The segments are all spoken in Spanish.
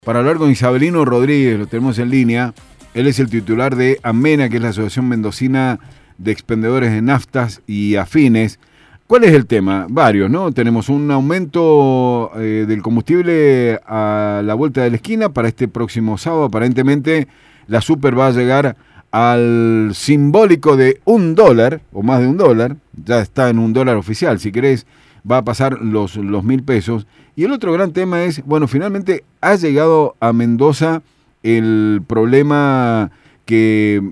Para hablar con Isabelino Rodríguez, lo tenemos en línea. Él es el titular de AMENA, que es la Asociación Mendocina de Expendedores de Naftas y Afines. ¿Cuál es el tema? Varios, ¿no? Tenemos un aumento del combustible a la vuelta de la esquina para este próximo sábado. Aparentemente la super va a llegar al simbólico de $1 o más de $1. Ya está en $1 oficial, si querés. Va a pasar los 1.000 pesos. Y el otro gran tema es, bueno, finalmente ha llegado a Mendoza el problema que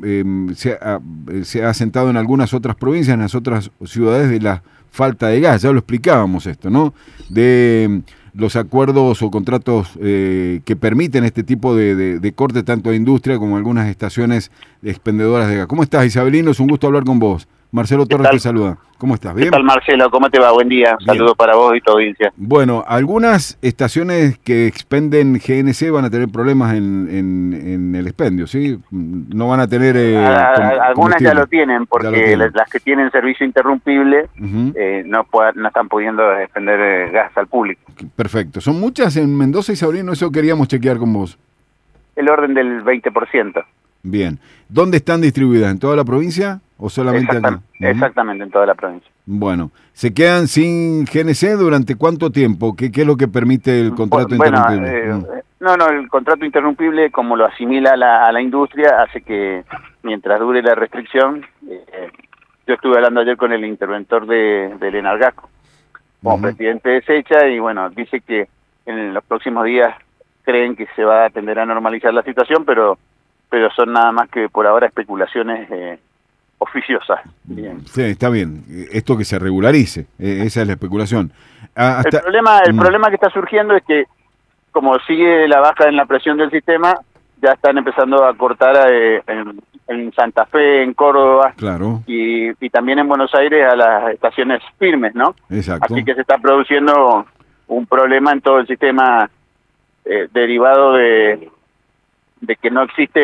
se ha asentado en algunas otras provincias, en las otras ciudades, de la falta de gas. Ya lo explicábamos esto, ¿no? De los acuerdos o contratos que permiten este tipo de corte, tanto de industria como algunas estaciones expendedoras de gas. ¿Cómo estás, Isabelino? Es un gusto hablar con vos. Marcelo Torres te saluda. ¿Cómo estás? ¿Bien? ¿Qué tal, Marcelo? ¿Cómo te va? Buen día. Saludos para vos y tu audiencia. Bueno, algunas estaciones que expenden GNC van a tener problemas en el expendio, ¿sí? No van a tener... algunas ya lo tienen, porque las que tienen servicio interrumpible no están pudiendo expender gas al público. Perfecto. ¿Son muchas en Mendoza y Sabrino? Eso queríamos chequear con vos. El orden del 20%. Bien. ¿Dónde están distribuidas? ¿En toda la provincia o solamente acá? Exactamente, en toda la provincia. Bueno, ¿se quedan sin GNC durante cuánto tiempo? ¿Qué es lo que permite el contrato interrumpible? El contrato interrumpible, como lo asimila a la industria, hace que mientras dure la restricción, yo estuve hablando ayer con el interventor del Enargasco, como presidente de SECHA, y bueno, dice que en los próximos días creen que se va a tender a normalizar la situación, pero son nada más que por ahora especulaciones oficiosas. Bien. Sí, está bien. Esto que se regularice, esa es la especulación. El problema que está surgiendo es que, como sigue la baja en la presión del sistema, ya están empezando a cortar en Santa Fe, en Córdoba, claro, y también en Buenos Aires a las estaciones firmes, ¿no? Exacto. Así que se está produciendo un problema en todo el sistema derivado de que no existe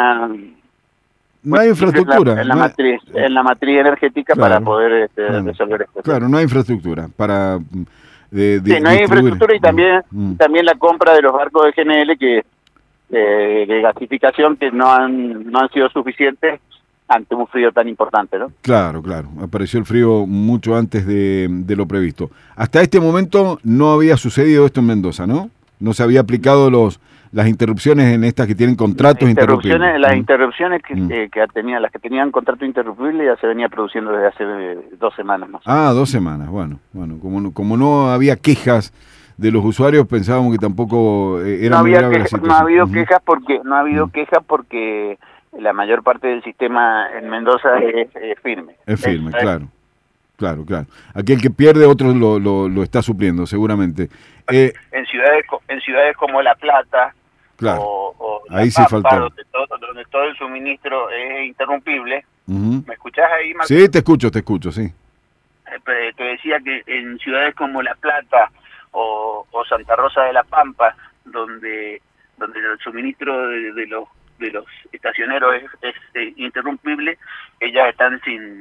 no hay infraestructura en la matriz energética, claro, para poder resolver esto. Claro, no hay infraestructura para sí, no hay infraestructura, y también la compra de los barcos de GNL de gasificación que no han sido suficientes ante un frío tan importante, ¿no? Claro, apareció el frío mucho antes de lo previsto. Hasta este momento no había sucedido esto en Mendoza, ¿no? No se había aplicado las interrupciones en estas que tienen contratos interrumpibles. Las interrupciones las que tenían contrato interrumpible ya se venía produciendo desde hace 2 semanas más. 2 semanas, bueno, como no había quejas de los usuarios, pensábamos que tampoco era muy grave la situación. No ha habido quejas porque la mayor parte del sistema en Mendoza es firme. Es firme, claro. Aquel que pierde, otro lo está supliendo, seguramente. En ciudades como La Plata, claro, o ahí La Pampa, sí faltó. donde todo el suministro es interrumpible. ¿Me escuchás ahí, Marco? Sí, te escucho, sí. Te decía que en ciudades como La Plata o Santa Rosa de la Pampa, donde el suministro de los estacioneros es interrumpible, ellas están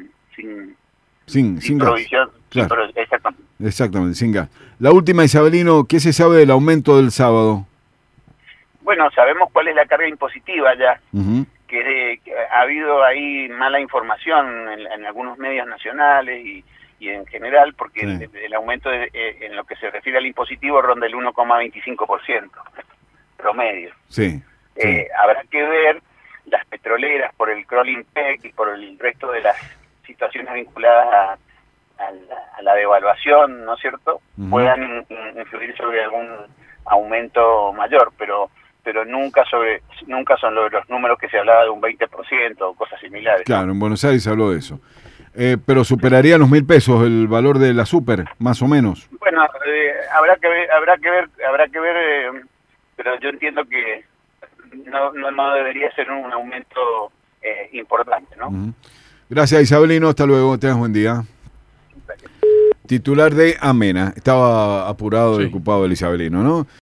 sin provisión, gas. Claro. Exactamente, sin gas. La última, Isabelino, ¿qué se sabe del aumento del sábado? Bueno, sabemos cuál es la carga impositiva ya, que ha habido ahí mala información en algunos medios nacionales y en general, porque el aumento en lo que se refiere al impositivo ronda el 1,25% promedio. Sí. Habrá que ver las petroleras por el crawling PEC y por el resto de las situaciones vinculadas a la devaluación, ¿no es cierto?, puedan influir sobre algún aumento mayor, pero nunca son los números que se hablaba de un 20% o cosas similares. Claro, en Buenos Aires se habló de eso. Pero superaría los 1.000 pesos el valor de la super, más o menos. Bueno, habrá que ver, pero yo entiendo que no debería ser un aumento importante, ¿no? Gracias, Isabelino, hasta luego, tengas buen día. Titular de AMENA, estaba apurado y ocupado el Isabelino, ¿no?